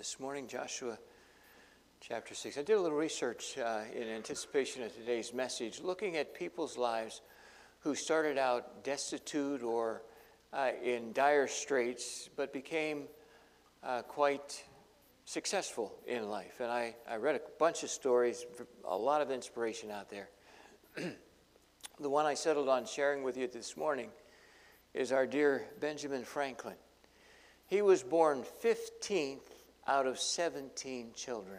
this morning, Joshua chapter 6. I did a little research in anticipation of today's message, looking at people's lives who started out destitute or in dire straits, but became quite successful in life. And I read a bunch of stories, a lot of inspiration out there. The one I settled on sharing with you this morning is our dear Benjamin Franklin. He was born 15th out of 17 children.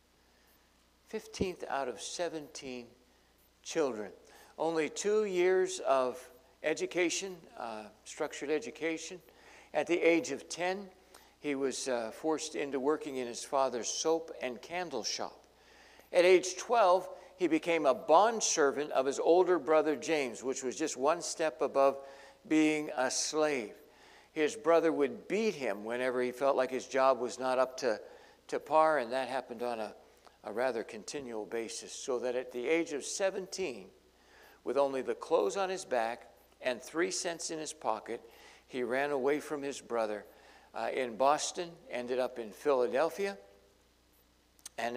15th out of 17 children. Only 2 years of education, structured education. At the age of 10, he was forced into working in his father's soap and candle shop. At age 12, he became a bondservant of his older brother James, which was just one step above being a slave. His brother would beat him whenever he felt like his job was not up to par, and that happened on a rather continual basis, so that at the age of 17, with only the clothes on his back and 3 cents in his pocket, he ran away from his brother in Boston, ended up in Philadelphia, and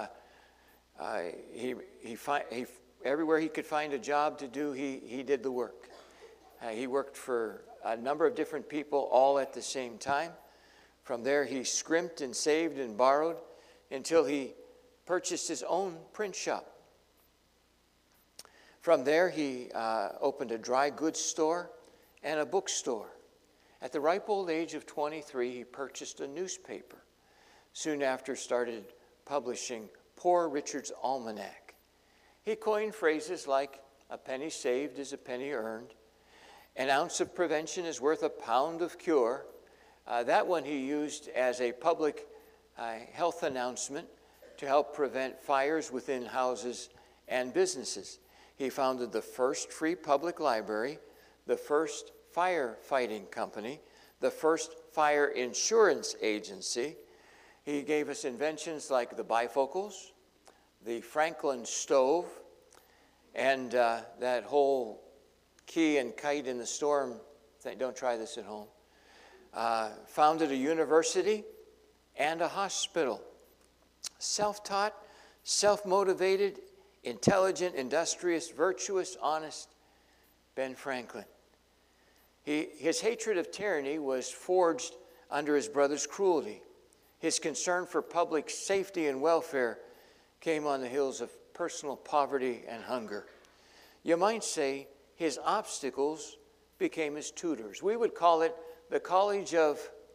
everywhere he could find a job to do, he did the work. He worked for a number of different people all at the same time. From there, he scrimped and saved and borrowed until he purchased his own print shop. From there, he opened a dry goods store and a bookstore. At the ripe old age of 23, he purchased a newspaper. Soon after, started publishing Poor Richard's Almanac. He coined phrases like, "A penny saved is a penny earned," "An ounce of prevention is worth a pound of cure." That one he used as a public health announcement to help prevent fires within houses and businesses. He founded the first free public library, the first firefighting company, the first fire insurance agency. He gave us inventions like the bifocals, the Franklin stove, and that whole key and kite in the storm thing. Don't try this at home. Founded a university and a hospital. Self-taught, self-motivated, intelligent, industrious, virtuous, honest Ben Franklin. His hatred of tyranny was forged under his brother's cruelty. His concern for public safety and welfare came on the heels of personal poverty and hunger. You might say his obstacles became his tutors. We would call it the College of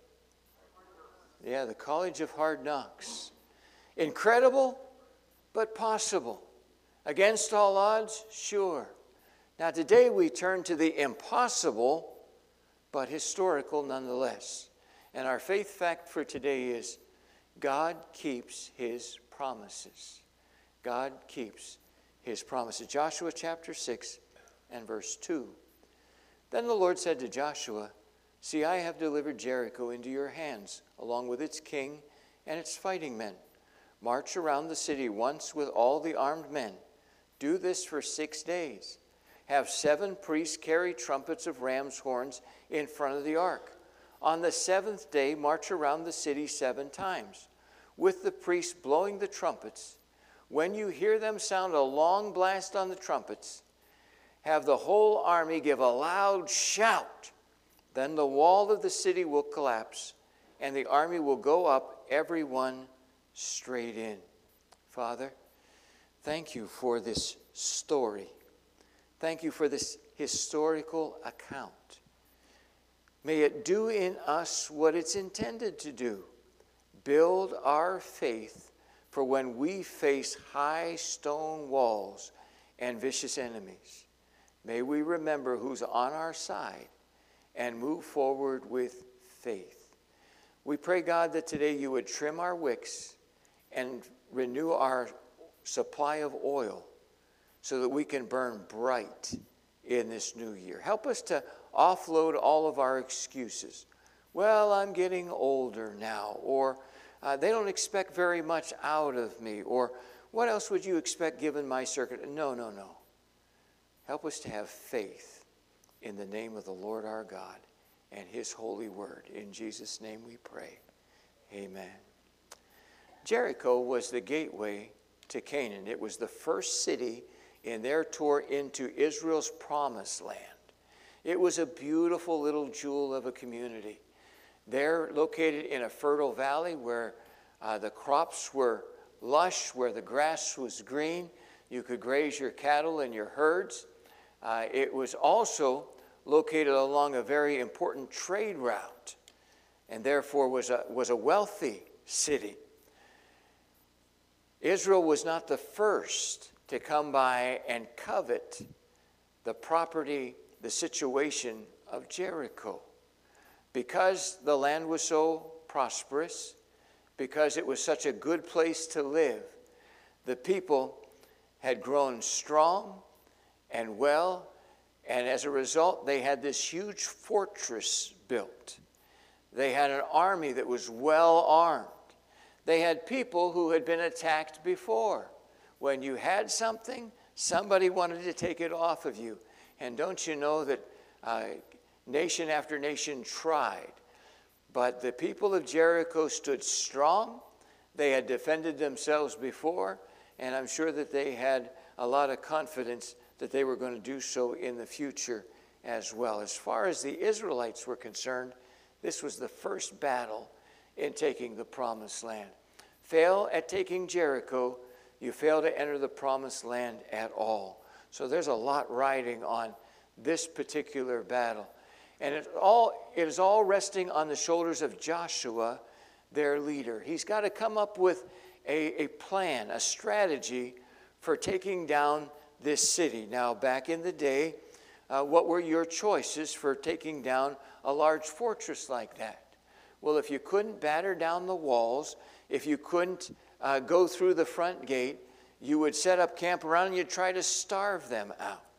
Hard Knocks. Incredible, but possible. Against all odds, sure. Now today we turn to the impossible, but historical nonetheless. And our faith fact for today is God keeps his promises. God keeps his promises. Joshua chapter 6 and verse 2. Then the Lord said to Joshua, "See, I have delivered Jericho into your hands, along with its king and its fighting men. March around the city once with all the armed men. Do this for 6 days. Have 7 priests carry trumpets of ram's horns in front of the ark. On the 7th day, march around the city 7 times, with the priests blowing the trumpets. When you hear them sound a long blast on the trumpets, have the whole army give a loud shout. Then the wall of the city will collapse, and the army will go up, everyone straight in." Father, thank you for this story. Thank you for this historical account. May it do in us what it's intended to do. Build our faith for when we face high stone walls and vicious enemies. May we remember who's on our side and move forward with faith. We pray, God, that today you would trim our wicks and renew our supply of oil so that we can burn bright in this new year. Help us to offload all of our excuses. Well, I'm getting older now, or they don't expect very much out of me, or what else would you expect given my circuit? No. Help us to have faith in the name of the Lord our God and his holy word. In Jesus' name we pray. Amen. Jericho was the gateway to Canaan. It was the first city in their tour into Israel's promised land. It was a beautiful little jewel of a community. They're located in a fertile valley where the crops were lush, where the grass was green. You could graze your cattle and your herds. It was also located along a very important trade route, and therefore was a wealthy city. Israel was not the first to come by and covet the property, the situation of Jericho. Because the land was so prosperous, because it was such a good place to live, the people had grown strong and well, and as a result, they had this huge fortress built. They had an army that was well armed. They had people who had been attacked before. When you had something, somebody wanted to take it off of you. And don't you know that nation after nation tried? But the people of Jericho stood strong. They had defended themselves before, and I'm sure that they had a lot of confidence that they were going to do so in the future as well. As far as the Israelites were concerned, this was the first battle in taking the promised land. Fail at taking Jericho, you fail to enter the promised land at all. So there's a lot riding on this particular battle. And it is all resting on the shoulders of Joshua, their leader. He's got to come up with a plan, a strategy for taking down this city. Now, back in the day, what were your choices for taking down a large fortress like that? Well, if you couldn't batter down the walls, if you couldn't go through the front gate, you would set up camp around and you'd try to starve them out.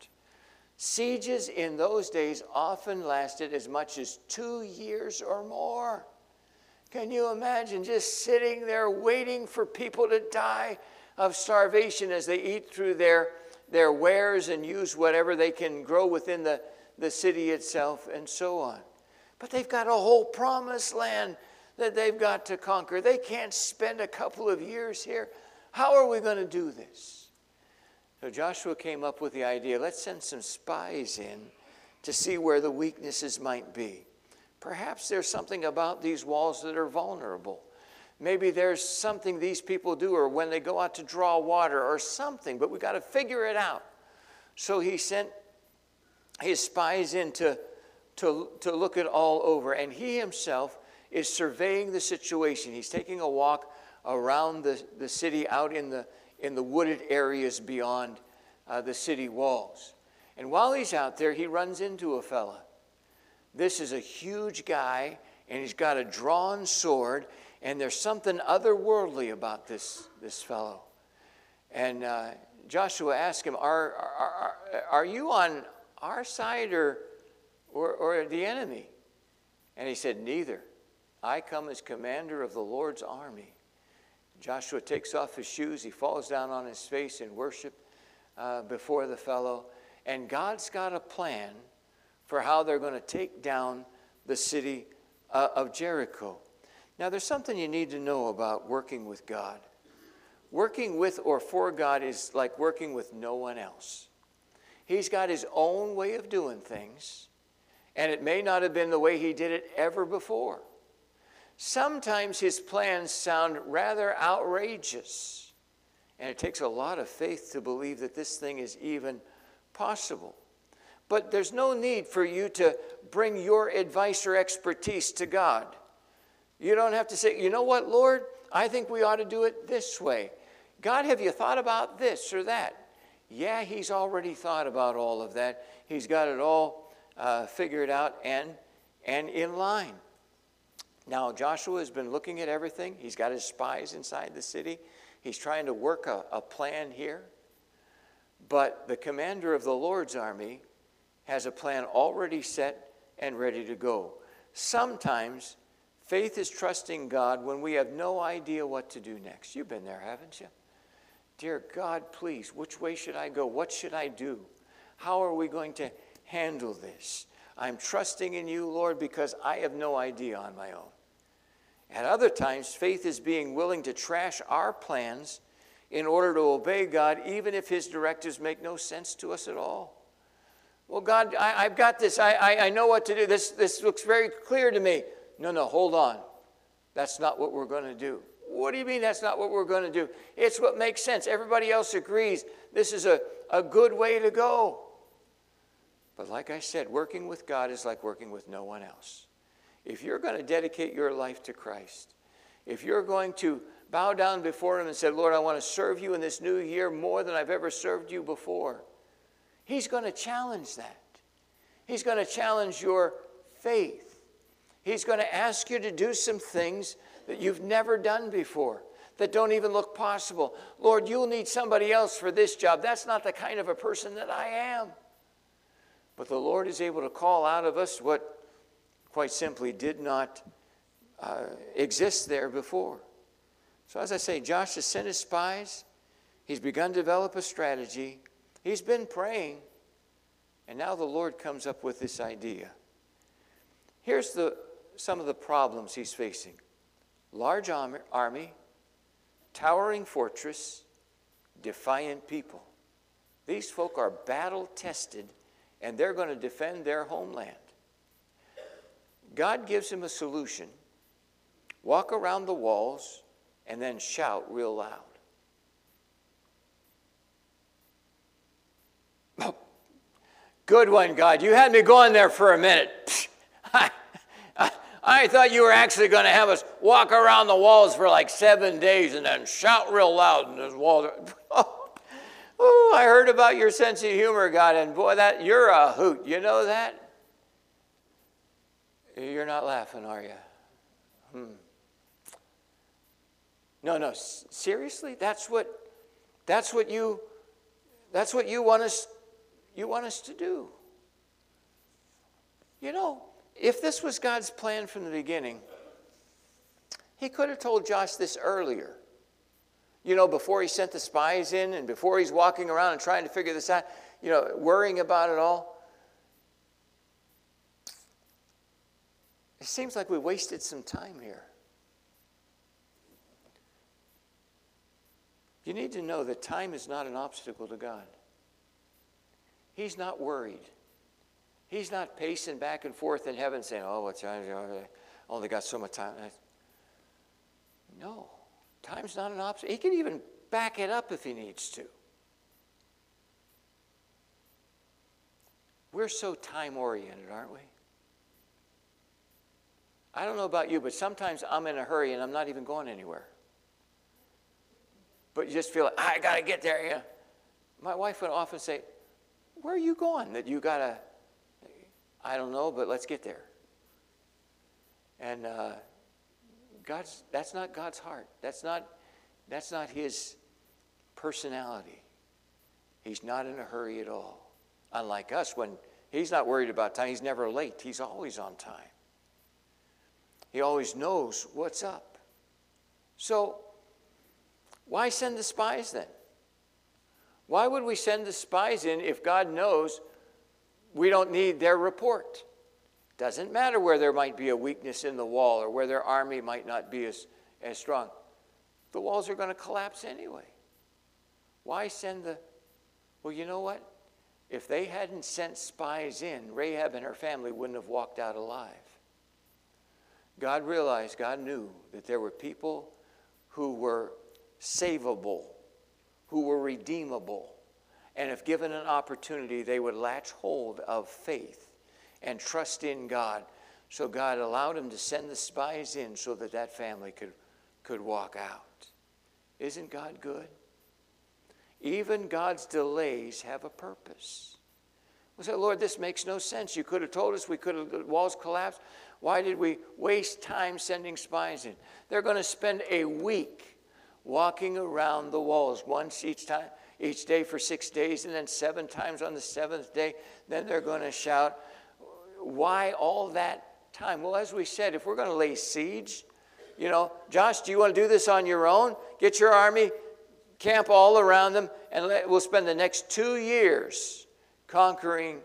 Sieges in those days often lasted as much as 2 years or more. Can you imagine just sitting there waiting for people to die of starvation as they eat through their wares and use whatever they can grow within the city itself and so on? But they've got a whole promised land that they've got to conquer. They can't spend a couple of years here. How are we going to do this? So Joshua came up with the idea, let's send some spies in to see where the weaknesses might be. Perhaps there's something about these walls that are vulnerable. Maybe there's something these people do, or when they go out to draw water or something, but we've got to figure it out. So he sent his spies in to look it all over, and he himself is surveying the situation. He's taking a walk around the city out in the wooded areas beyond the city walls. And while he's out there, he runs into a fella. This is a huge guy, and he's got a drawn sword, and there's something otherworldly about this fellow. And Joshua asked him, are you on our side or the enemy? And he said, neither. I come as commander of the Lord's army. Joshua takes off his shoes. He falls down on his face in worship before the fellow. And God's got a plan for how they're going to take down the city of Jericho. Now, there's something you need to know about working with God. Working with or for God is like working with no one else. He's got his own way of doing things, and it may not have been the way he did it ever before. Sometimes his plans sound rather outrageous, and it takes a lot of faith to believe that this thing is even possible. But there's no need for you to bring your advice or expertise to God. You don't have to say, you know what, Lord, I think we ought to do it this way. God, have you thought about this or that? Yeah, he's already thought about all of that. He's got it all figured out and in line. Now, Joshua has been looking at everything. He's got his spies inside the city. He's trying to work a plan here. But the commander of the Lord's army has a plan already set and ready to go. Sometimes faith is trusting God when we have no idea what to do next. You've been there, haven't you? Dear God, please, which way should I go? What should I do? How are we going to handle this? I'm trusting in you, Lord, because I have no idea on my own. At other times, faith is being willing to trash our plans in order to obey God, even if his directives make no sense to us at all. Well, God, I've got this. I know what to do. This looks very clear to me. No, hold on. That's not what we're going to do. What do you mean that's not what we're going to do? It's what makes sense. Everybody else agrees this is a good way to go. But like I said, working with God is like working with no one else. If you're going to dedicate your life to Christ, if you're going to bow down before him and say, Lord, I want to serve you in this new year more than I've ever served you before, he's going to challenge that. He's going to challenge your faith. He's going to ask you to do some things that you've never done before, that don't even look possible. Lord, you'll need somebody else for this job. That's not the kind of a person that I am. But the Lord is able to call out of us what quite simply did not exist there before. So as I say, Josh has sent his spies. He's begun to develop a strategy. He's been praying. And now the Lord comes up with this idea. Here's some of the problems he's facing. Large army, towering fortress, defiant people. These folk are battle-tested, and they're going to defend their homeland. God gives him a solution. Walk around the walls and then shout real loud. Oh, good one, God. You had me going there for a minute. I thought you were actually going to have us walk around the walls for like 7 days and then shout real loud in those walls. Oh, I heard about your sense of humor, God, and boy, you're a hoot. You know that? You're not laughing, are you? No, seriously? That's what you want us to do. You know, if this was God's plan from the beginning, he could have told Josh this earlier. You know, before he sent the spies in and before he's walking around and trying to figure this out, you know, worrying about it all. It seems like we wasted some time here. You need to know that time is not an obstacle to God. He's not worried. He's not pacing back and forth in heaven saying, oh, what's I only got so much time. No, time's not an obstacle. He can even back it up if he needs to. We're so time-oriented, aren't we? I don't know about you, but sometimes I'm in a hurry and I'm not even going anywhere. But you just feel like, I got to get there. Yeah. My wife would often say, where are you going that you got to, I don't know, but let's get there. And that's not God's heart. That's not his personality. He's not in a hurry at all. Unlike us, when he's not worried about time, he's never late. He's always on time. He always knows what's up. So, why send the spies then? Why would we send the spies in if God knows we don't need their report? Doesn't matter where there might be a weakness in the wall or where their army might not be as strong. The walls are going to collapse anyway. Why send Well, you know what? If they hadn't sent spies in, Rahab and her family wouldn't have walked out alive. God knew that there were people who were savable, who were redeemable, and if given an opportunity, they would latch hold of faith and trust in God. So God allowed him to send the spies in so that family could walk out. Isn't God good? Even God's delays have a purpose. We say, Lord, this makes no sense. You could have told us the walls collapsed. Why did we waste time sending spies in? They're going to spend a week walking around the walls, once each day for 6 days, and then 7 times on the 7th day. Then they're going to shout. Why all that time? Well, as we said, if we're going to lay siege, Josh, do you want to do this on your own? Get your army, camp all around them, and we'll spend the next 2 years conquering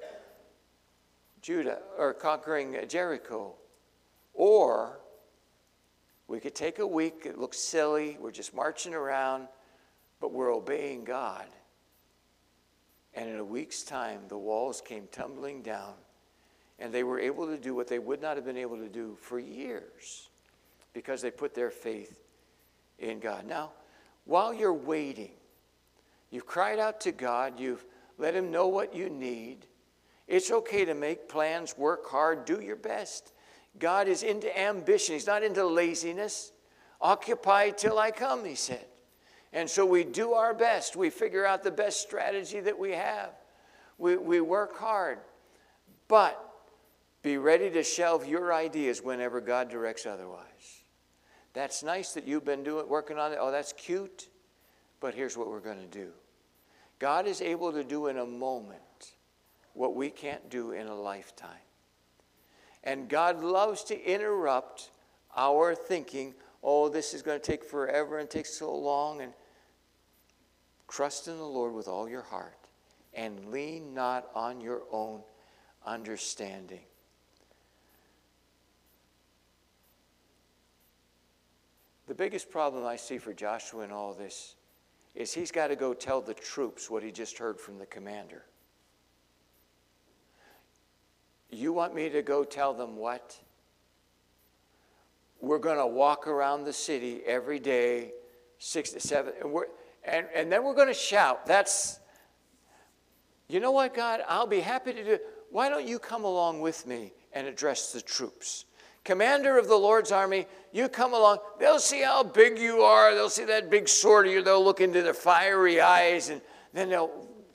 Judah or conquering Jericho. Or We could take a week, it looks silly, we're just marching around, but we're obeying God. And in a week's time, the walls came tumbling down, and they were able to do what they would not have been able to do for years because they put their faith in God. Now, while you're waiting, you've cried out to God, you've let him know what you need. It's okay to make plans, work hard, do your best. God is into ambition. He's not into laziness. Occupy till I come, he said. And so we do our best. We figure out the best strategy that we have. We work hard. But be ready to shelve your ideas whenever God directs otherwise. That's nice that you've been working on it. Oh, that's cute. But here's what we're going to do. God is able to do in a moment what we can't do in a lifetime. And God loves to interrupt our thinking, oh, this is going to take forever and take so long. And trust in the Lord with all your heart and lean not on your own understanding. The biggest problem I see for Joshua in all this is he's got to go tell the troops what he just heard from the commander. You want me to go tell them what? We're going to walk around the city every day, 6 to 7, and then we're going to shout. That's, you know what, God? I'll be happy to do it. Why don't you come along with me and address the troops? Commander of the Lord's army, you come along. They'll see how big you are. They'll see that big sword of you. They'll look into their fiery eyes, and then they'll...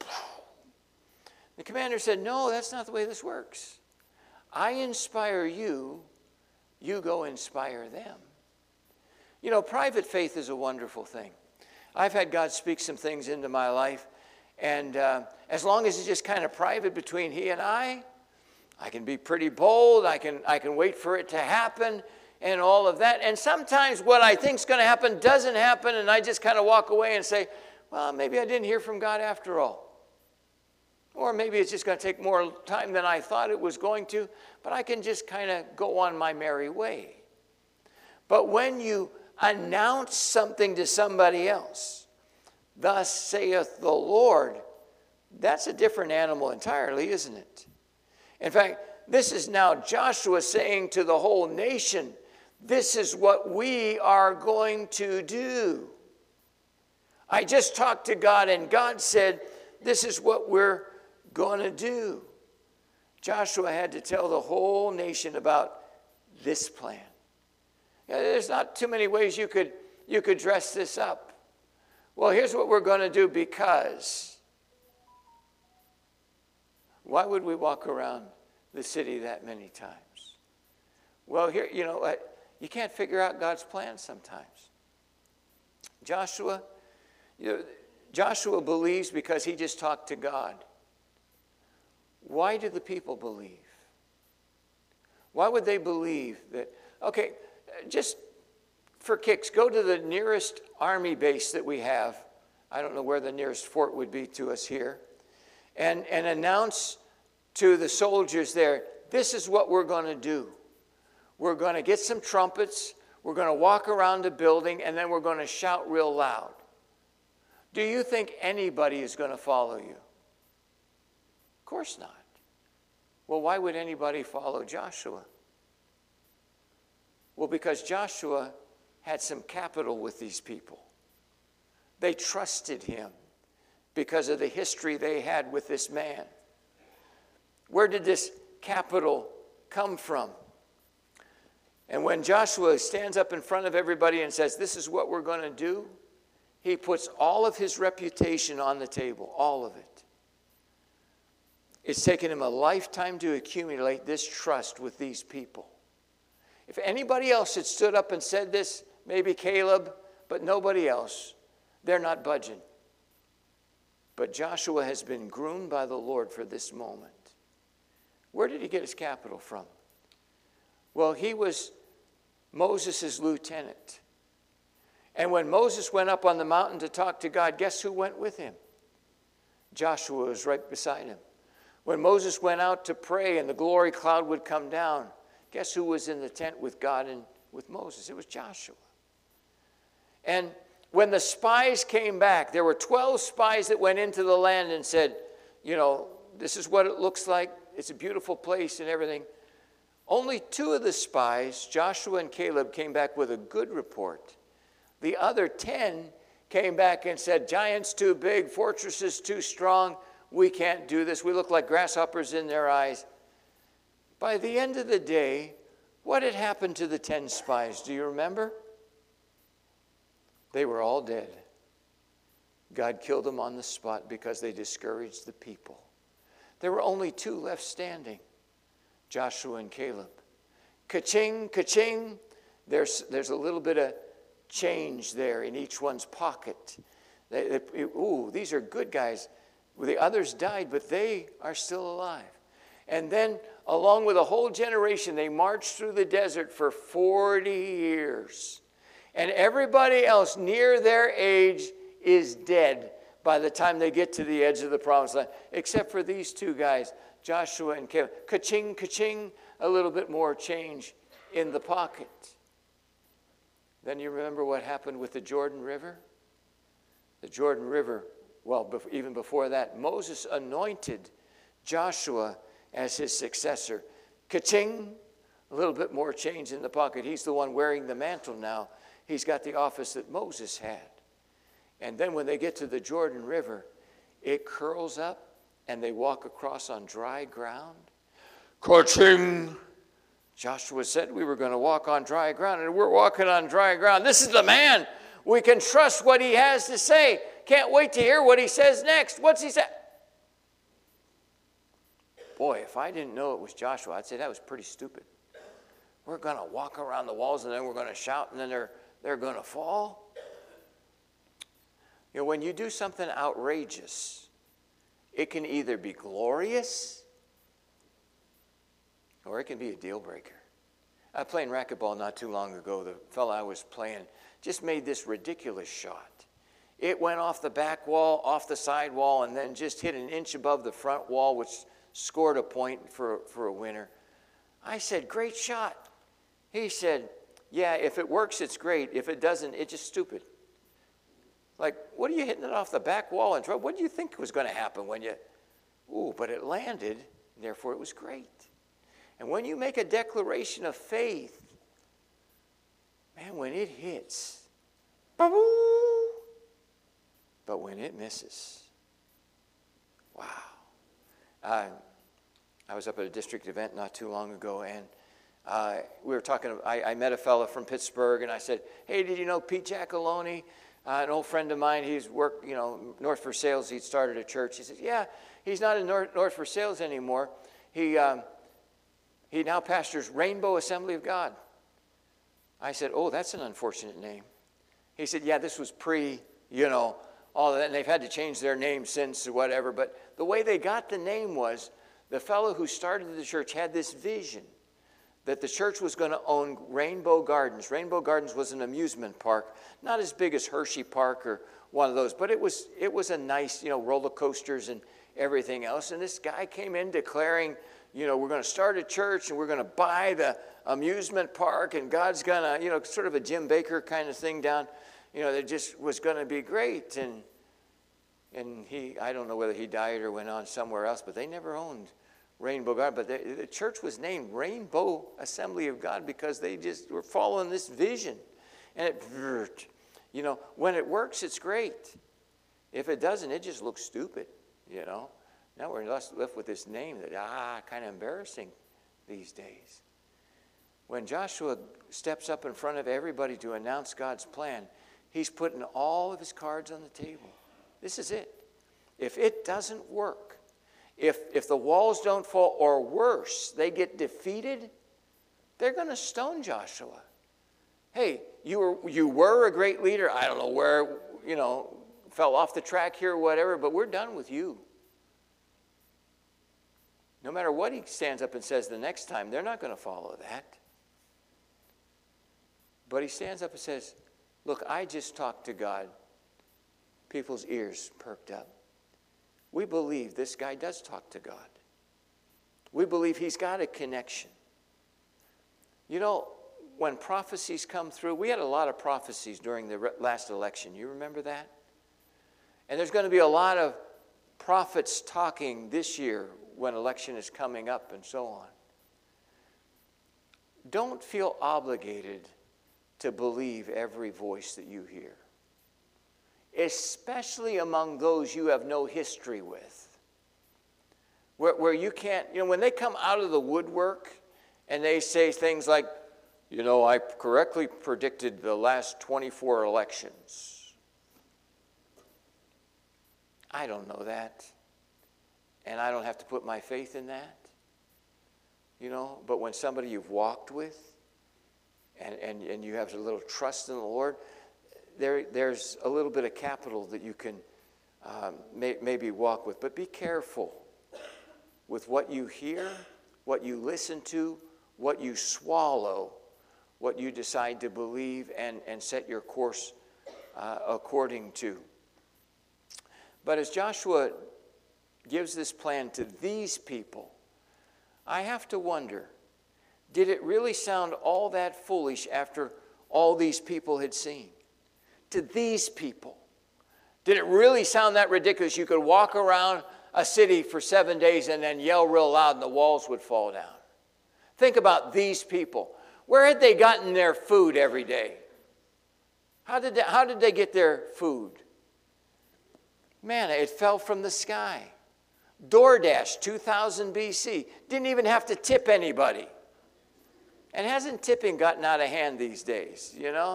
The commander said, no, that's not the way this works. I inspire you, you go inspire them. You know, private faith is a wonderful thing. I've had God speak some things into my life, and as long as it's just kind of private between he and I can be pretty bold. I can wait for it to happen and all of that. And sometimes what I think is going to happen doesn't happen, and I just kind of walk away and say, well, maybe I didn't hear from God after all. Or maybe it's just going to take more time than I thought it was going to, but I can just kind of go on my merry way. But when you announce something to somebody else, thus saith the Lord, that's a different animal entirely, isn't it? In fact, this is now Joshua saying to the whole nation, this is what we are going to do. I just talked to God, and God said, this is what we're going to do. Joshua had to tell the whole nation about this plan. There's not too many ways you could dress this up. Well, here's what we're going to do because... Why would we walk around the city that many times? Well, here, you know, you can't figure out God's plan sometimes. Joshua believes because he just talked to God. Why do the people believe? Why would they believe that? Okay, just for kicks, go to the nearest army base that we have. I don't know where the nearest fort would be to us here. And announce to the soldiers there, this is what we're going to do. We're going to get some trumpets, we're going to walk around the building, and then we're going to shout real loud. Do you think anybody is going to follow you? Of course not. Well, why would anybody follow Joshua? Well, because Joshua had some capital with these people. They trusted him because of the history they had with this man. Where did this capital come from? And when Joshua stands up in front of everybody and says, this is what we're going to do, he puts all of his reputation on the table, all of it. It's taken him a lifetime to accumulate this trust with these people. If anybody else had stood up and said this, maybe Caleb, but nobody else, they're not budging. But Joshua has been groomed by the Lord for this moment. Where did he get his capital from? Well, he was Moses' lieutenant. And when Moses went up on the mountain to talk to God, guess who went with him? Joshua was right beside him. When Moses went out to pray and the glory cloud would come down, guess who was in the tent with God and with Moses. It was Joshua. And when the spies came back, there were 12 spies that went into the land and said, this is what it looks like. It's a beautiful place and everything. Only 2 of the spies, Joshua and Caleb, came back with a good report. The other 10 came back and said, giants too big, fortresses too strong. We can't do this. We look like grasshoppers in their eyes. By the end of the day, what had happened to the 10 spies? Do you remember? They were all dead. God killed them on the spot because they discouraged the people. There were only 2 left standing, Joshua and Caleb. Ka-ching, ka-ching. There's a little bit of change there in each one's pocket. These are good guys. The others died, but they are still alive. And then, along with a whole generation, they marched through the desert for 40 years. And everybody else near their age is dead by the time they get to the edge of the promised land, except for these 2 guys, Joshua and Caleb. Ka-ching, ka-ching, a little bit more change in the pocket. Then you remember what happened with the Jordan River? The Jordan River, even before that, Moses anointed Joshua as his successor. Ka-ching, a little bit more change in the pocket. He's the one wearing the mantle now. He's got the office that Moses had. And then when they get to the Jordan River, it curls up and they walk across on dry ground. Ka-ching! Joshua said we were going to walk on dry ground, and we're walking on dry ground. This is the man. We can trust what he has to say. Can't wait to hear what he says next. What's he say? Boy, if I didn't know it was Joshua, I'd say that was pretty stupid. We're going to walk around the walls, and then we're going to shout, and then they're going to fall. When you do something outrageous, it can either be glorious or it can be a deal breaker. I was playing racquetball not too long ago. The fellow I was playing just made this ridiculous shot. It went off the back wall, off the side wall, and then just hit an inch above the front wall, which scored a point for a winner. I said, great shot. He said, yeah, if it works, it's great. If it doesn't, it's just stupid. Like, what are you hitting it off the back wall and throw? What do you think was going to happen when you... but it landed, and therefore it was great. And when you make a declaration of faith, man, when it hits, but when it misses, wow. I was up at a district event not too long ago, and we were talking. I met a fellow from Pittsburgh, and I said, hey, did you know Pete Giacalone? An old friend of mine, he's worked, North for Sales. He'd started a church. He said, yeah, he's not in North for Sales anymore. He now pastors Rainbow Assembly of God. I said, oh, that's an unfortunate name. He said, yeah, this was all of that, and they've had to change their name since or whatever. But the way they got the name was the fellow who started the church had this vision that the church was going to own Rainbow Gardens. Rainbow Gardens was an amusement park, not as big as Hershey Park or one of those, but it was a nice, roller coasters and everything else. And this guy came in declaring, we're going to start a church and we're going to buy the amusement park, and God's going to, sort of a Jim Baker kind of thing down, that just was going to be great. And I don't know whether he died or went on somewhere else, but they never owned Rainbow God. But the church was named Rainbow Assembly of God because they just were following this vision. And when it works, it's great. If it doesn't, it just looks stupid, Now we're left with this name that, kind of embarrassing these days. When Joshua steps up in front of everybody to announce God's plan, he's putting all of his cards on the table. This is it. If it doesn't work, if the walls don't fall, or worse, they get defeated, they're going to stone Joshua. Hey, you were a great leader. I don't know where, fell off the track here or whatever, but we're done with you. No matter what he stands up and says the next time, they're not going to follow that. But he stands up and says, look, I just talked to God. People's ears perked up. We believe this guy does talk to God. We believe he's got a connection. when prophecies come through, we had a lot of prophecies during the last election. You remember that? And there's going to be a lot of prophets talking this year when election is coming up and so on. Don't feel obligated to believe every voice that you hear, especially among those you have no history with, where you can't, when they come out of the woodwork and they say things like, I correctly predicted the last 24 elections. I don't know that, and I don't have to put my faith in that. But when somebody you've walked with and you have a little trust in the Lord, there's a little bit of capital that you can maybe walk with. But be careful with what you hear, what you listen to, what you swallow, what you decide to believe and set your course according to. But as Joshua gives this plan to these people, I have to wonder, did it really sound all that foolish after all these people had seen? To these people, did it really sound that ridiculous? You could walk around a city for 7 days and then yell real loud and the walls would fall down. Think about these people. Where had they gotten their food every day? How did they get their food? Manna, it fell from the sky. DoorDash, 2000 BC. Didn't even have to tip anybody. And hasn't tipping gotten out of hand these days,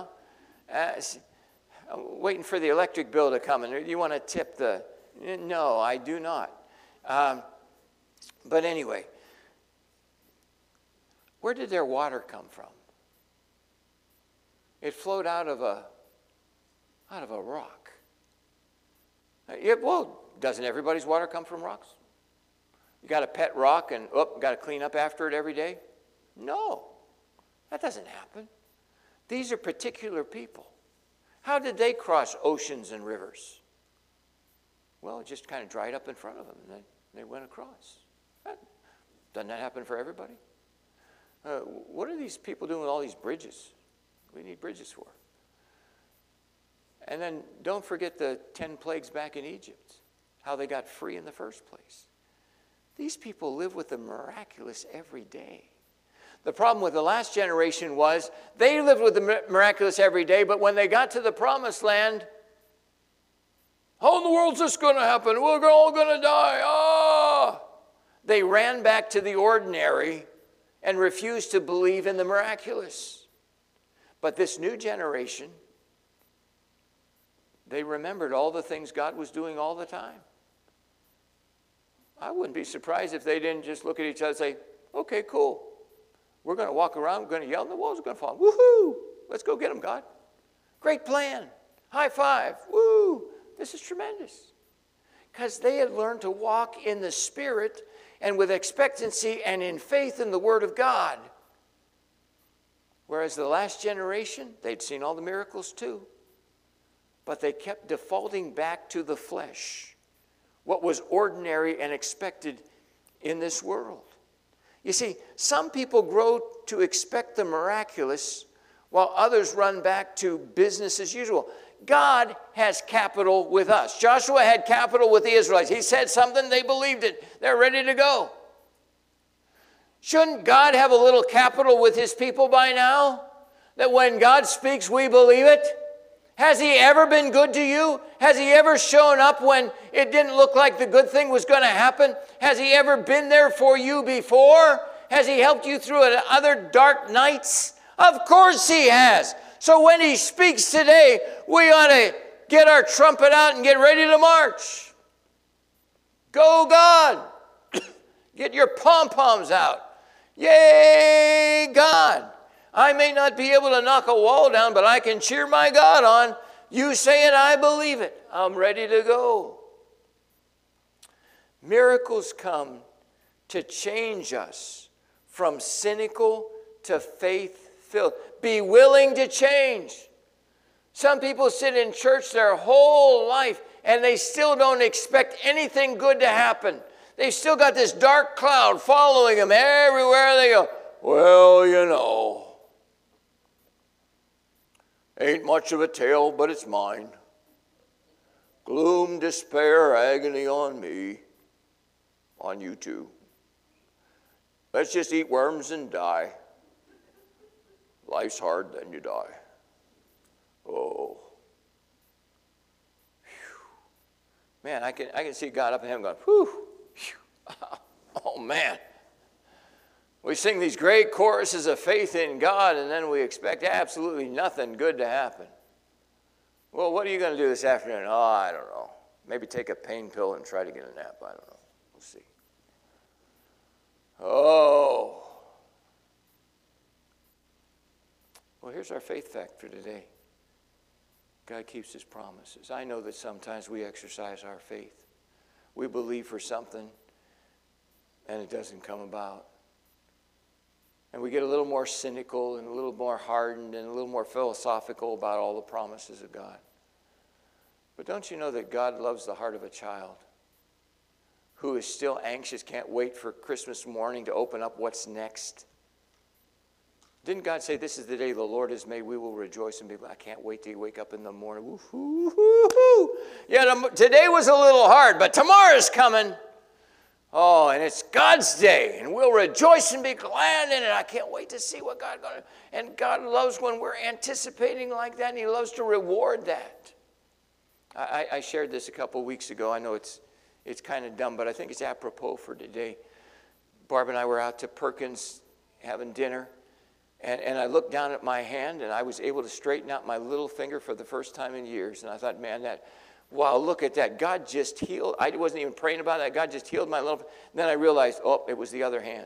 waiting for the electric bill to come, and you want to tip the... No, I do not. But anyway, where did their water come from? It flowed out of a rock. Doesn't everybody's water come from rocks? You got a pet rock and got to clean up after it every day? No, that doesn't happen. These are particular people. How did they cross oceans and rivers? Well, it just kind of dried up in front of them and they went across. Doesn't that happen for everybody? What are these people doing with all these bridges? We need bridges for. And then don't forget the 10 plagues back in Egypt, how they got free in the first place. These people live with the miraculous every day. The problem with the last generation was they lived with the miraculous every day, but when they got to the promised land, how in the world is this going to happen? We're all going to die. They ran back to the ordinary and refused to believe in the miraculous. But this new generation, they remembered all the things God was doing all the time. I wouldn't be surprised if they didn't just look at each other and say, okay, cool. We're going to walk around, we're going to yell, and the walls are going to fall. Woohoo! Let's go get them, God. Great plan. High five. Woo! This is tremendous. Because they had learned to walk in the Spirit and with expectancy and in faith in the Word of God. Whereas the last generation, they'd seen all the miracles too. But they kept defaulting back to the flesh, what was ordinary and expected in this world. You see, some people grow to expect the miraculous while others run back to business as usual. God has capital with us. Joshua had capital with the Israelites. He said something, they believed it. They're ready to go. Shouldn't God have a little capital with his people by now? That when God speaks, we believe it? Has he ever been good to you? Has he ever shown up when it didn't look like the good thing was going to happen? Has he ever been there for you before? Has he helped you through other dark nights? Of course he has. So when he speaks today, we ought to get our trumpet out and get ready to march. Go, God. Get your pom-poms out. Yay, God. I may not be able to knock a wall down, but I can cheer my God on. You say it, I believe it. I'm ready to go. Miracles come to change us from cynical to faith-filled. Be willing to change. Some people sit in church their whole life and they still don't expect anything good to happen. They've still got this dark cloud following them everywhere they go. Well, Ain't much of a tale, but it's mine. Gloom, despair, agony on me, on you too. Let's just eat worms and die. Life's hard, then you die. Oh. Whew. Man, I can see God up in heaven going, whew. Oh, man. We sing these great choruses of faith in God, and then we expect absolutely nothing good to happen. Well, what are you going to do this afternoon? Oh, I don't know. Maybe take a pain pill and try to get a nap. I don't know. We'll see. Oh. Well, here's our faith fact for today. God keeps his promises. I know that sometimes we exercise our faith. We believe for something, and it doesn't come about. And we get a little more cynical and a little more hardened and a little more philosophical about all the promises of God. But don't you know that God loves the heart of a child who is still anxious, can't wait for Christmas morning to open up what's next? Didn't God say, this is the day the Lord has made, we will rejoice and be glad? I can't wait till you wake up in the morning. Woo-hoo-hoo-hoo. Yeah, today was a little hard, but tomorrow's coming. Oh, and it's God's day, and we'll rejoice and be glad in it. I can't wait to see what God's going to do. And God loves when we're anticipating like that, and he loves to reward that. I shared this a couple weeks ago. I know it's kind of dumb, but I think it's apropos for today. Barb and I were out to Perkins having dinner, and I looked down at my hand, and I was able to straighten out my little finger for the first time in years. And I thought, man, wow, look at that. God just healed. I wasn't even praying about that. God just healed my little finger. Then I realized, oh, it was the other hand.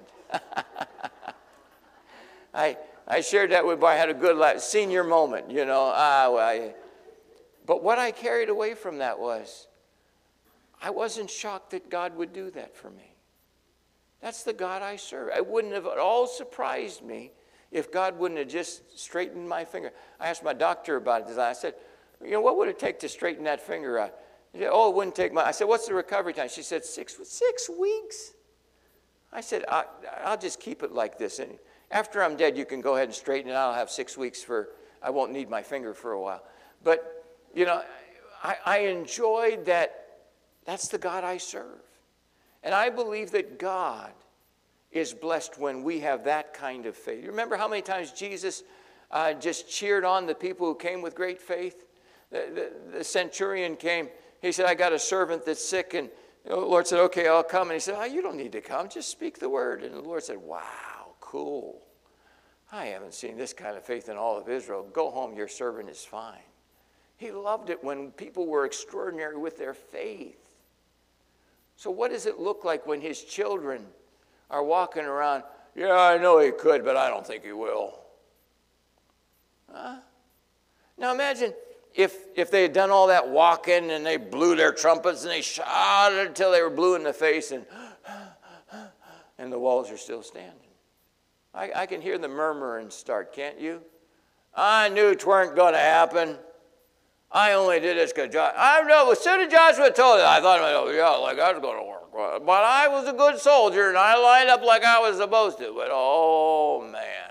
I shared that with Barb. I had a good senior moment, you know. But what I carried away from that was, I wasn't shocked that God would do that for me. That's the God I serve. It wouldn't have at all surprised me if God wouldn't have just straightened my finger. I asked my doctor about it. I said, you know, what would it take to straighten that finger out? He said, oh, it wouldn't take much. I said, what's the recovery time? She said, 6 weeks. I said, I'll just keep it like this. And after I'm dead, you can go ahead and straighten it out. I'll have 6 weeks I won't need my finger for a while. But, you know, I enjoyed that. That's the God I serve. And I believe that God is blessed when we have that kind of faith. You remember how many times Jesus just cheered on the people who came with great faith? The centurion came. He said, I got a servant that's sick. And the Lord said, okay, I'll come. And he said, oh, you don't need to come. Just speak the word. And the Lord said, wow, cool. I haven't seen this kind of faith in all of Israel. Go home, your servant is fine. He loved it when people were extraordinary with their faith. So what does it look like when his children are walking around? Yeah, I know he could, but I don't think he will. Huh? Now imagine if they had done all that walking and they blew their trumpets and they shouted until they were blue in the face and the walls are still standing. I can hear the murmuring start, can't you? I knew it weren't going to happen. I only did this because I know as soon as Joshua told it, I thought, yeah, like that's going to work. But I was a good soldier and I lined up like I was supposed to. But oh man.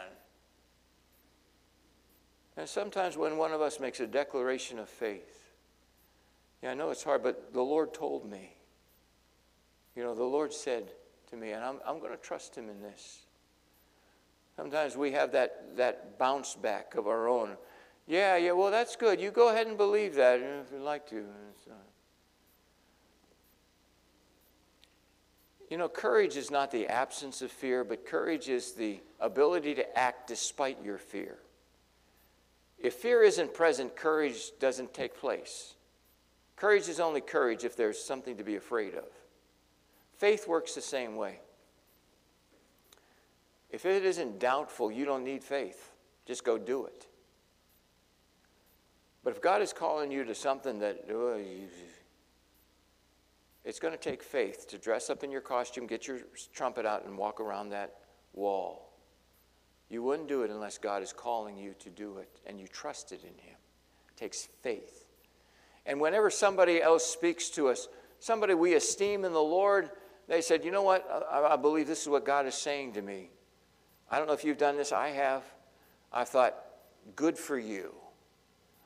And sometimes when one of us makes a declaration of faith, yeah, I know it's hard, but the Lord told me. You know, the Lord said to me, and I'm going to trust him in this. Sometimes we have that bounce back of our own. Yeah, well, that's good. You go ahead and believe that if you'd like to. You know, courage is not the absence of fear, but courage is the ability to act despite your fear. If fear isn't present, courage doesn't take place. Courage is only courage if there's something to be afraid of. Faith works the same way. If it isn't doubtful, you don't need faith. Just go do it. But if God is calling you to something that, it's going to take faith to dress up in your costume, get your trumpet out, and walk around that wall. You wouldn't do it unless God is calling you to do it, and you trusted in him. It takes faith. And whenever somebody else speaks to us, somebody we esteem in the Lord, they said, you know what, I believe this is what God is saying to me. I don't know if you've done this. I have. I thought, good for you.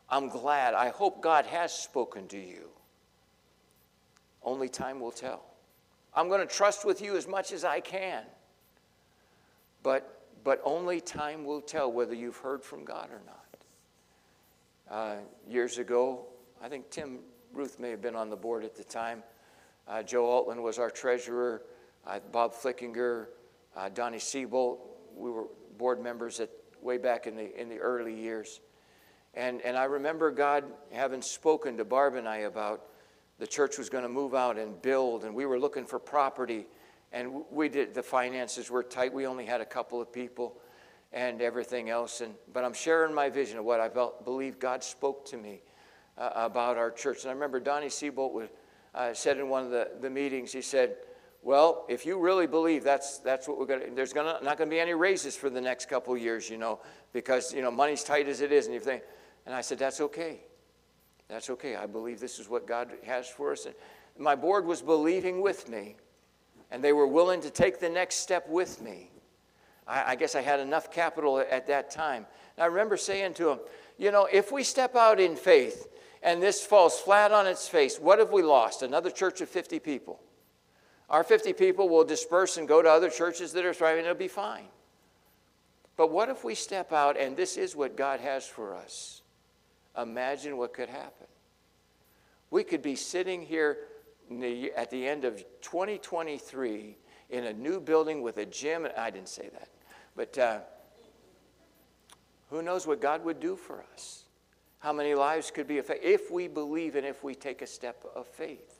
I'm glad. I hope God has spoken to you. Only time will tell. I'm going to trust with you as much as I can. But only time will tell whether you've heard from God or not. Years ago, I think Tim Ruth may have been on the board at the time. Joe Altman was our treasurer. Bob Flickinger, Donnie Siebold. We were board members way back in the early years. And I remember God having spoken to Barb and I about the church was going to move out and build, and we were looking for property. And the finances were tight. We only had a couple of people and everything else. But I'm sharing my vision of what I believe God spoke to me about our church. And I remember Donnie Siebold said in one of the meetings, he said, well, if you really believe that's what we're going to, there's not going to be any raises for the next couple of years, because, money's tight as it is and everything. And I said, that's okay. That's okay. I believe this is what God has for us. And my board was believing with me, and they were willing to take the next step with me. I guess I had enough capital at that time. And I remember saying to them, if we step out in faith and this falls flat on its face, what have we lost? Another church of 50 people. Our 50 people will disperse and go to other churches that are thriving. It'll be fine. But what if we step out and this is what God has for us? Imagine what could happen. We could be sitting here at the end of 2023 in a new building with a gym. I didn't say that. But who knows what God would do for us? How many lives could be affected if we believe and if we take a step of faith?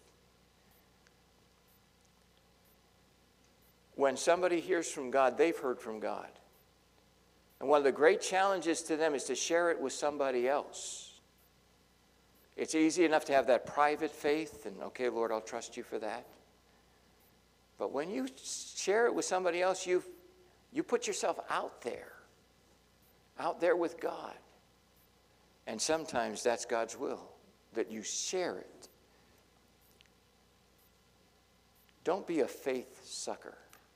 When somebody hears from God, they've heard from God. And one of the great challenges to them is to share it with somebody else. It's easy enough to have that private faith, and okay, Lord, I'll trust you for that. But when you share it with somebody else, you put yourself out there with God. And sometimes that's God's will, that you share it. Don't be a faith sucker.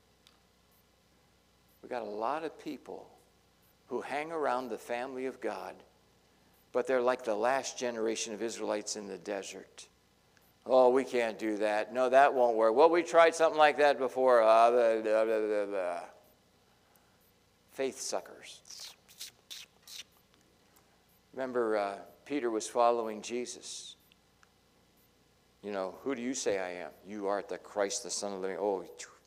We've got a lot of people who hang around the family of God, but they're like the last generation of Israelites in the desert. Oh, we can't do that. No, that won't work. Well, we tried something like that before. Blah, blah, blah, blah, blah. Faith suckers. Remember, Peter was following Jesus. Who do you say I am? You are the Christ, the Son of the living. Oh,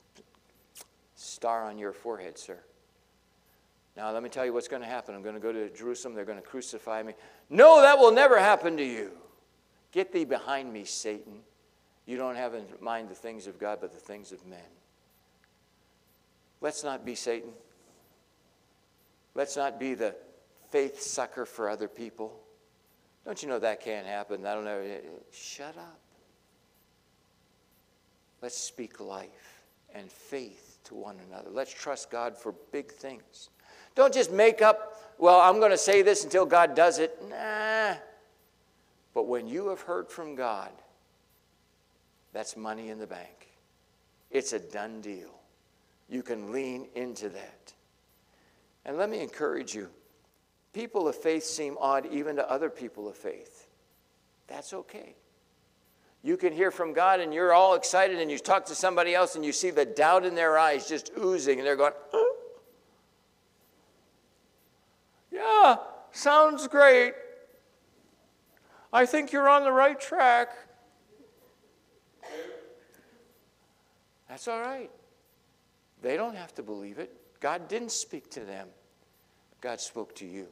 star on your forehead, sir. Now, let me tell you what's going to happen. I'm going to go to Jerusalem. They're going to crucify me. No, that will never happen to you. Get thee behind me, Satan. You don't have in mind the things of God, but the things of men. Let's not be Satan. Let's not be the faith sucker for other people. Don't you know that can't happen? I don't know. Shut up. Let's speak life and faith to one another. Let's trust God for big things. Don't just make up, well, I'm going to say this until God does it. Nah. But when you have heard from God, that's money in the bank. It's a done deal. You can lean into that. And let me encourage you. People of faith seem odd even to other people of faith. That's okay. You can hear from God and you're all excited and you talk to somebody else and you see the doubt in their eyes just oozing and they're going, oh. Yeah, sounds great. I think you're on the right track. That's all right. They don't have to believe it. God didn't speak to them. God spoke to you.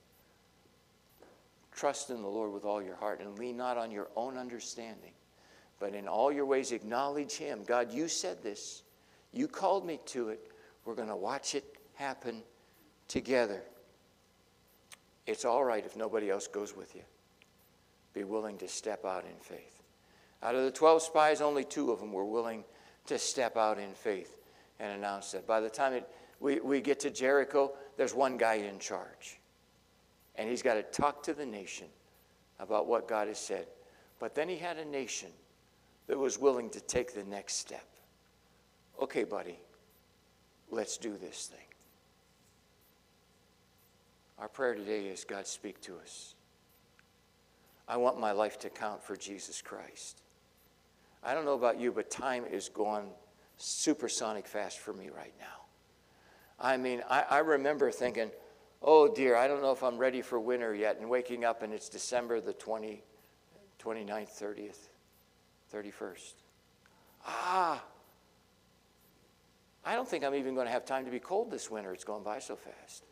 Trust in the Lord with all your heart and lean not on your own understanding, but in all your ways acknowledge Him. God, you said this. You called me to it. We're going to watch it happen together. It's all right if nobody else goes with you. Be willing to step out in faith. Out of the 12 spies, only 2 of them were willing to step out in faith and announce that. By the time we get to Jericho, there's one guy in charge. And he's got to talk to the nation about what God has said. But then he had a nation that was willing to take the next step. Okay, buddy, let's do this thing. Our prayer today is, God, speak to us. I want my life to count for Jesus Christ. I don't know about you, but time is going supersonic fast for me right now. I mean, I remember thinking, oh dear, I don't know if I'm ready for winter yet, and waking up and it's December the 29th, 30th, 31st. I don't think I'm even going to have time to be cold this winter. It's going by so fast.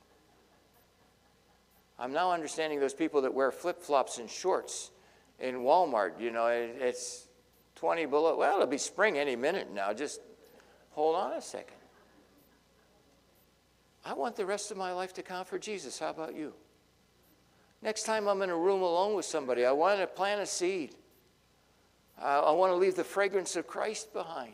I'm now understanding those people that wear flip-flops and shorts in Walmart. You know, it's 20 below. Well, it'll be spring any minute now. Just hold on a second. I want the rest of my life to count for Jesus. How about you? Next time I'm in a room alone with somebody, I want to plant a seed. I want to leave the fragrance of Christ behind.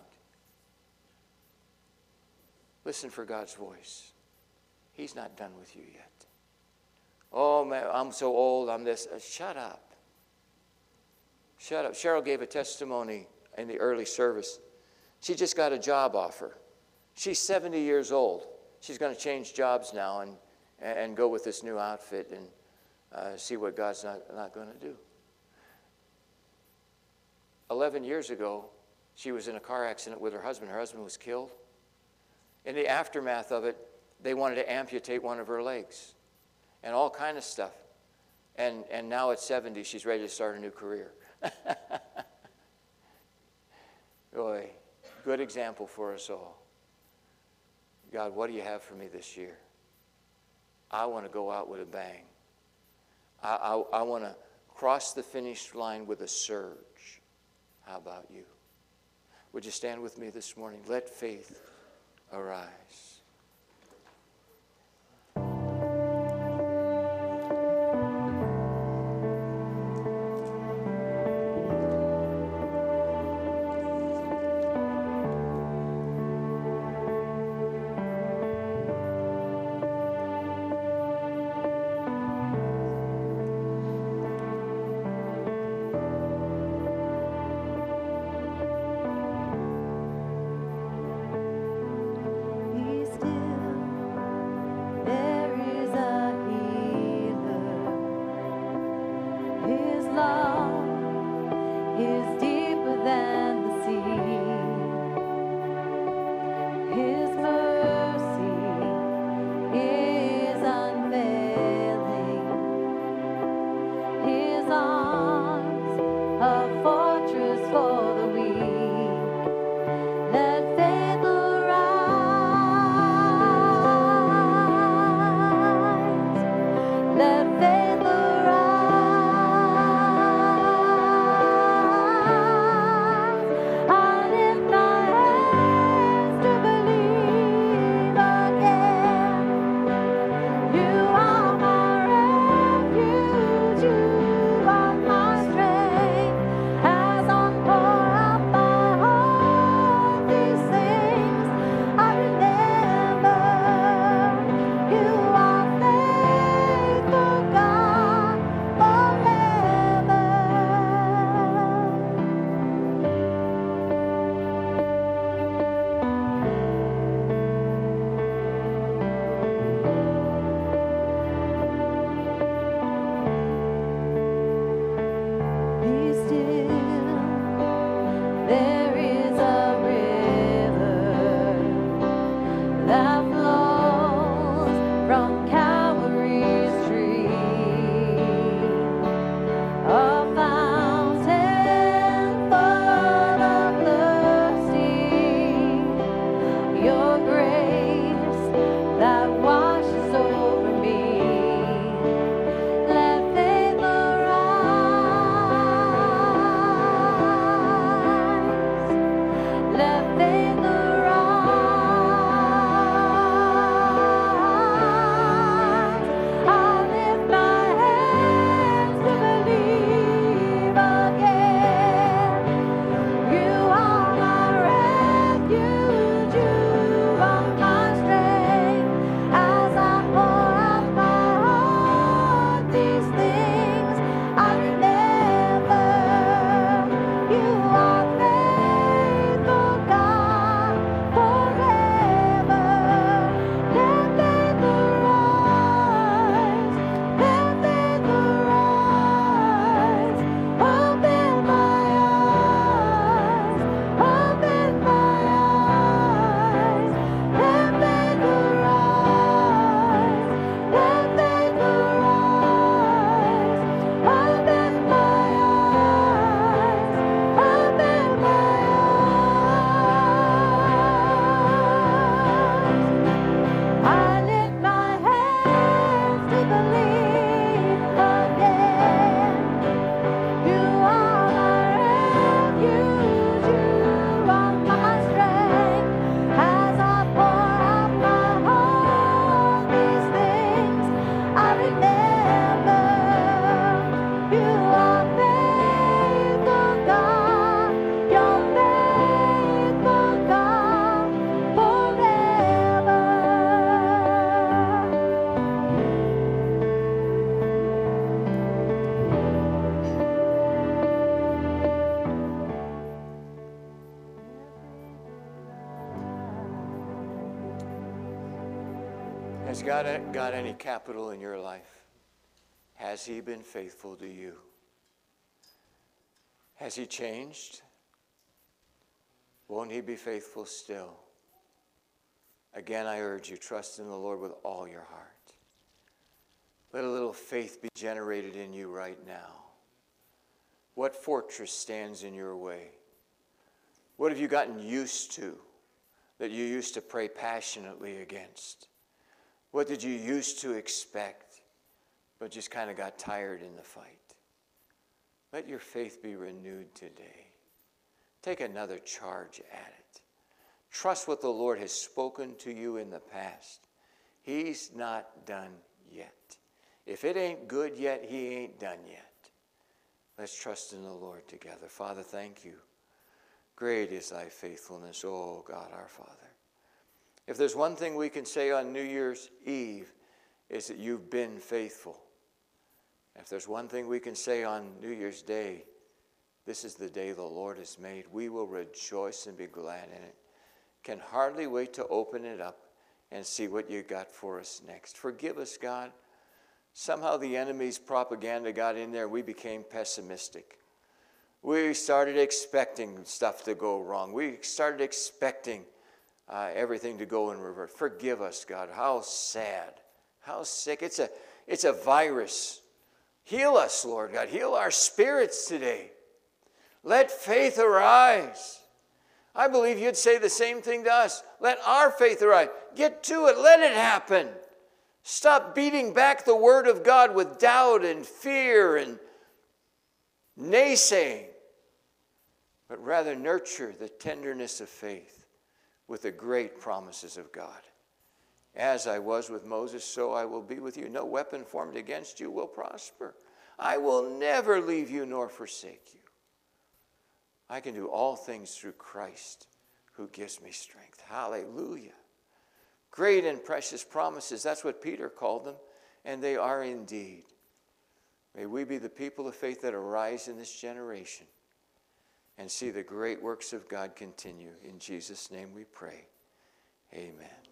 Listen for God's voice. He's not done with you yet. Oh, man, I'm so old, I'm this. Shut up. Shut up. Cheryl gave a testimony in the early service. She just got a job offer. She's 70 years old. She's going to change jobs now and go with this new outfit and see what God's not going to do. 11 years ago, she was in a car accident with her husband. Her husband was killed. In the aftermath of it, they wanted to amputate one of her legs and all kind of stuff. And now at 70, she's ready to start a new career. Boy, good example for us all. God, what do you have for me this year? I want to go out with a bang. I want to cross the finish line with a surge. How about you? Would you stand with me this morning? Let faith arise. Has God got any capital in your life? Has He been faithful to you? Has He changed? Won't He be faithful still? Again, I urge you, trust in the Lord with all your heart. Let a little faith be generated in you right now. What fortress stands in your way? What have you gotten used to that you used to pray passionately against? What did you used to expect but just kind of got tired in the fight? Let your faith be renewed today. Take another charge at it. Trust what the Lord has spoken to you in the past. He's not done yet. If it ain't good yet, He ain't done yet. Let's trust in the Lord together. Father, thank you. Great is thy faithfulness, O God our Father. If there's one thing we can say on New Year's Eve, is that you've been faithful. If there's one thing we can say on New Year's Day, this is the day the Lord has made. We will rejoice and be glad in it. Can hardly wait to open it up and see what you got for us next. Forgive us, God. Somehow the enemy's propaganda got in there. We became pessimistic. We started expecting stuff to go wrong. We started expecting everything to go in reverse. Forgive us, God. How sad. How sick. It's a virus. Heal us, Lord God. Heal our spirits today. Let faith arise. I believe you'd say the same thing to us. Let our faith arise. Get to it. Let it happen. Stop beating back the word of God with doubt and fear and naysaying, but rather nurture the tenderness of faith with the great promises of God. As I was with Moses, so I will be with you. No weapon formed against you will prosper. I will never leave you nor forsake you. I can do all things through Christ who gives me strength. Hallelujah. Great and precious promises. That's what Peter called them, and they are indeed. May we be the people of faith that arise in this generation and see the great works of God continue. In Jesus' name we pray. Amen.